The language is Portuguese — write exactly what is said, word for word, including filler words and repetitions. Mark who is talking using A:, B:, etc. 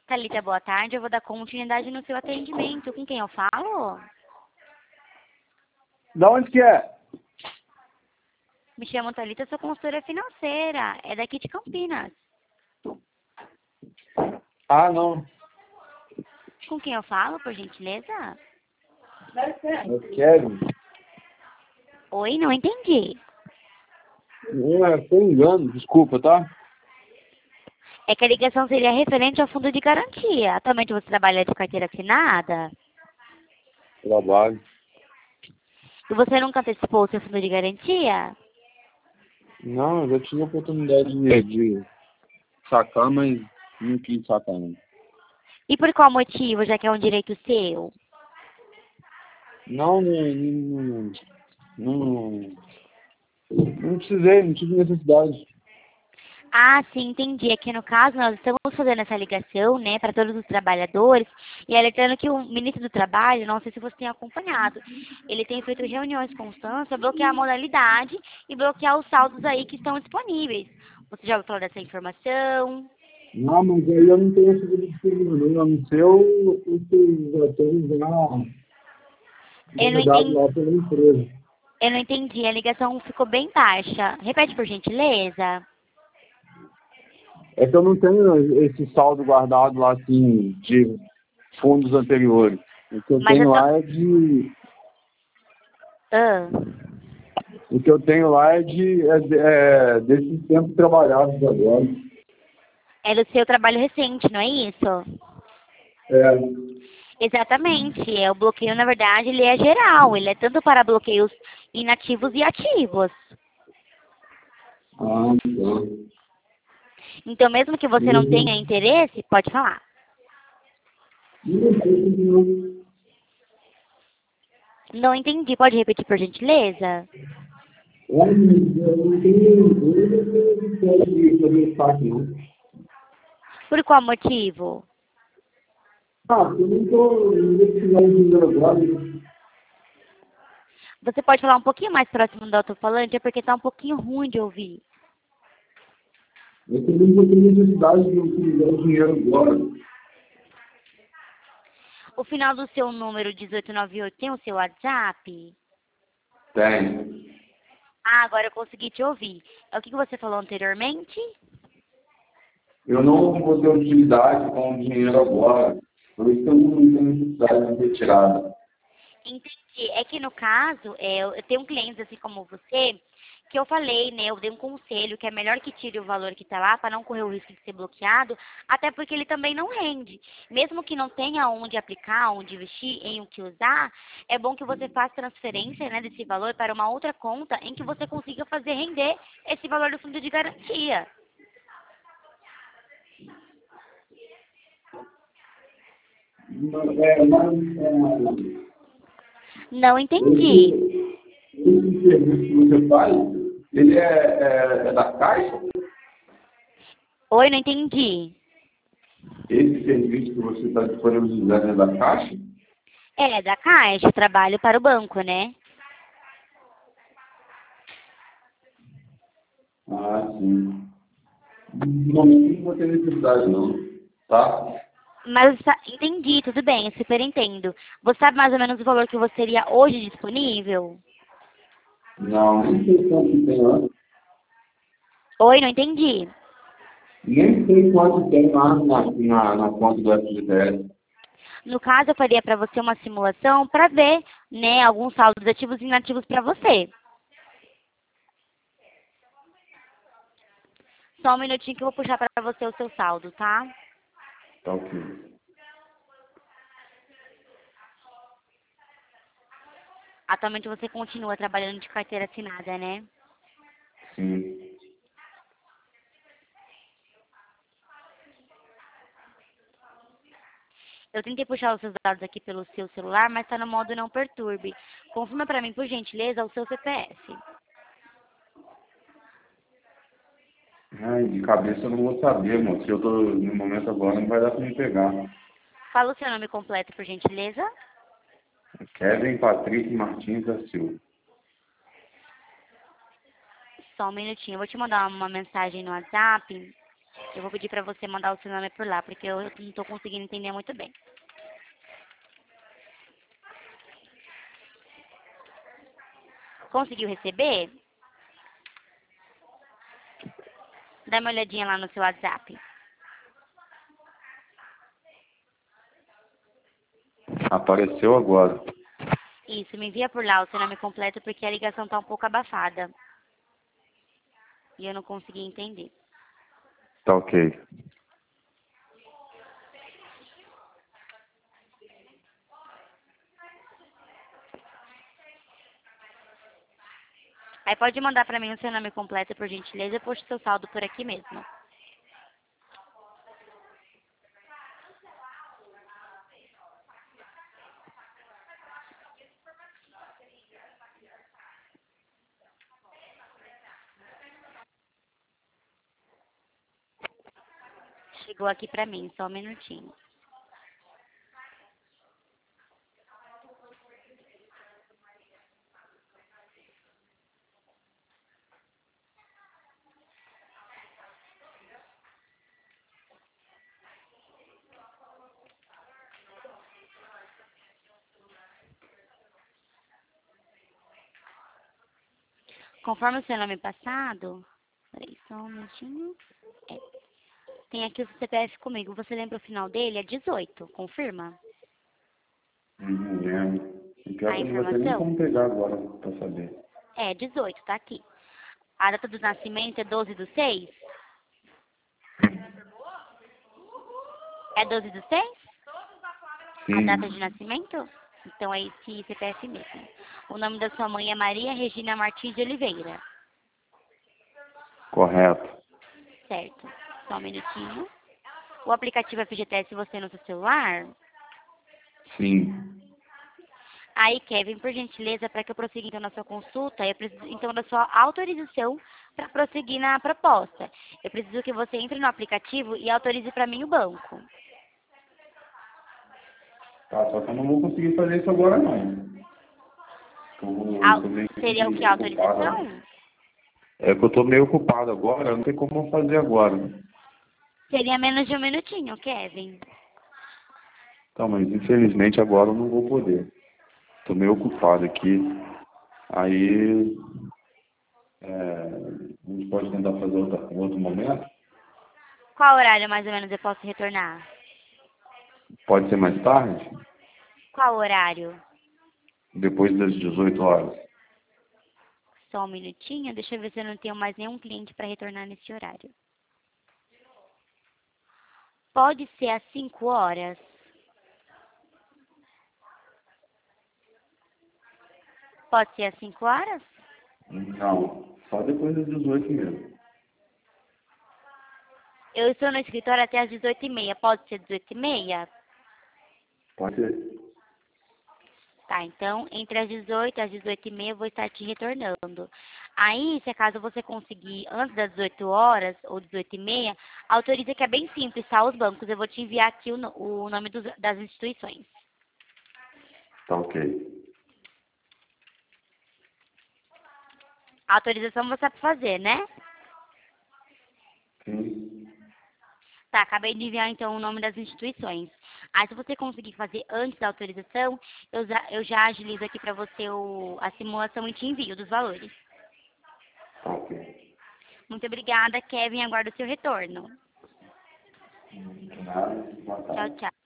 A: Thalita, boa tarde. Eu vou dar continuidade no seu atendimento. Com quem eu falo?
B: Da onde que é?
A: Me chamo Thalita, sou consultora financeira. É daqui de Campinas.
B: Ah, não.
A: Com quem eu falo, por gentileza?
B: Eu quero.
A: Oi, não entendi.
B: Não é, foi engano, desculpa, tá?
A: É que a ligação seria referente ao fundo de garantia. Atualmente você trabalha de carteira assinada?
B: Trabalho.
A: E você nunca antecipou o seu fundo de garantia?
B: Não, eu já tive a oportunidade de, de sacar, mas não quis sacar, não.
A: E por qual motivo, já que é um direito seu?
B: Não, não, não, não, não precisei, não tive necessidade.
A: Ah, sim, entendi. Aqui no caso, nós estamos fazendo essa ligação, né, para todos os trabalhadores e alertando que o ministro do Trabalho, não sei se você tem acompanhado, ele tem feito reuniões constantes para bloquear a modalidade e bloquear os saldos aí que estão disponíveis. Você já ouviu falar dessa informação?
B: Não, mas aí eu não tenho essa disciplina, não. A não ser o que já tem
A: Eu não
B: já dado
A: entendi,
B: lá pela empresa.
A: eu não entendi. A ligação ficou bem baixa. Repete, por gentileza.
B: É que eu não tenho esse saldo guardado lá, assim, de fundos anteriores. O que eu
A: Mas eu
B: tenho
A: tô...
B: lá é de...
A: Ah,
B: O que eu tenho lá é de... É, de- é desses tempos trabalhados agora.
A: é do seu trabalho recente, não é isso?
B: É.
A: Exatamente. É, o bloqueio, na verdade, ele é geral. Ele é tanto para bloqueios inativos e ativos.
B: Ah, tá.
A: Então, mesmo que você não tenha
B: Uhum.
A: interesse, pode falar.
B: Não,
A: Não entendi. Pode repetir, por gentileza?
B: eu não tenho necessidade de fazer parte, não.
A: Por qual motivo?
B: Ah, eu não estou investigando agora.
A: Você pode falar um pouquinho mais próximo do alto-falante? É porque está um pouquinho ruim de ouvir.
B: Eu também não tenho necessidade de utilizar o dinheiro agora.
A: O final do seu número dezoito noventa e oito tem o seu WhatsApp?
B: Tem.
A: Ah, agora eu consegui te ouvir. É o que que você falou anteriormente?
B: Eu não vou ter utilidade com o dinheiro agora. Por isso que eu não tenho necessidade de retirada.
A: Entendi. É que no caso, é, eu eu tenho clientes assim como você, que eu falei, né? Eu dei um conselho que é melhor que tire o valor que está lá para não correr o risco de ser bloqueado, até porque ele também não rende. Mesmo que não tenha onde aplicar, onde investir, em o que usar, é bom que você faça transferência, né, desse valor para uma outra conta em que você consiga fazer render esse valor do fundo de garantia.
B: É, mas é,
A: Não entendi.
B: esse, esse serviço que você faz, ele é, é, é da Caixa?
A: Oi, não entendi.
B: Esse serviço que você está disponibilizando é da Caixa?
A: É, da Caixa, trabalho para o banco, né?
B: Ah, sim. No momento não vou ter necessidade, não. Tá?
A: Mas sa- entendi, tudo bem, super entendo. Você sabe mais ou menos o valor que você teria hoje disponível?
B: Não, nem sei quanto tem lá.
A: Oi, não entendi.
B: Nem sei quanto tem lá na, na, na conta do F G T S.
A: No caso, eu faria para você uma simulação para ver, né, alguns saldos ativos e inativos para você. Só um minutinho que eu vou puxar para você o seu saldo, tá?
B: Tá ok.
A: Atualmente você continua trabalhando de carteira assinada, né?
B: Sim.
A: Eu tentei puxar os seus dados aqui pelo seu celular, mas está no modo não perturbe. Confirma para mim, por gentileza, o seu C P F.
B: Ai, de cabeça eu não vou saber, moço. Se eu tô no momento agora, não vai dar pra me pegar.
A: Fala o seu nome completo, por gentileza.
B: Kevin Patrick Martins da Silva.
A: Só um minutinho, eu vou te mandar uma mensagem no WhatsApp. Eu vou pedir para você mandar o seu nome por lá, porque eu não estou conseguindo entender muito bem. Conseguiu receber? Dá uma olhadinha lá no seu WhatsApp.
B: Apareceu agora.
A: Isso, me envia por lá o seu nome completo, porque a ligação está um pouco abafada. E eu não consegui entender.
B: Tá ok.
A: Aí pode mandar para mim o seu nome completo, por gentileza, eu posto seu saldo por aqui mesmo. Chegou aqui para mim, só um minutinho. Conforme o seu nome passado... Peraí, só um minutinho. É. Tem aqui o seu C P F comigo. Você lembra o final dele? É dezoito. Confirma?
B: Não lembro. Não quero
A: A
B: que não vai ter nem
A: informação?
B: como pegar agora pra saber.
A: É, dezoito, tá aqui. A data do nascimento é doze do seis? É doze do seis? A
B: Sim,
A: data de nascimento? Então é esse C P F mesmo. O nome da sua mãe é Maria Regina Martins de Oliveira.
B: correto.
A: Certo. Só um minutinho. O aplicativo F G T S você no seu celular?
B: Sim.
A: Aí, Kevin, por gentileza, para que eu prossiga então na sua consulta, eu preciso então da sua autorização para prosseguir na proposta. Eu preciso que você entre no aplicativo e autorize para mim o banco.
B: Tá, só que eu não vou conseguir fazer isso agora não. Eu, eu
A: Au-
B: tô meio
A: Seria o que?
B: ocupado.
A: Autorização?
B: É que eu tô meio ocupado agora, não tem como eu fazer agora.
A: Seria menos de um minutinho, Kevin.
B: Então, mas infelizmente agora eu não vou poder. Tô meio ocupado aqui. Aí é, a gente pode tentar fazer outra, em outro momento?
A: Qual horário mais ou menos eu posso retornar?
B: Pode ser mais tarde?
A: Qual horário?
B: Depois das dezoito horas.
A: Só um minutinho, deixa eu ver se eu não tenho mais nenhum cliente para retornar nesse horário. Pode ser às cinco horas? Pode ser às cinco horas?
B: Não, só depois das dezoito mesmo.
A: Eu estou no escritório até às dezoito e meia. Pode ser dezoito e meia?
B: Pode ser.
A: Tá, então, entre as dezoito e as dezoito e meia eu vou estar te retornando. Aí, se acaso você conseguir antes das dezoito horas ou dezoito e meia, autoriza que é bem simples, tá? Os bancos. Eu vou te enviar aqui o, no- o nome dos- das instituições.
B: Tá ok.
A: A autorização você sabe fazer, né?
B: Sim.
A: Tá, acabei de enviar então o nome das instituições. Aí se você conseguir fazer antes da autorização, eu já, eu já agilizo aqui para você o, a simulação e te envio dos valores.
B: Tá ok.
A: Muito obrigada, Kevin. Aguardo o seu retorno.
B: De nada, boa
A: Tchau,
B: tarde.
A: tchau.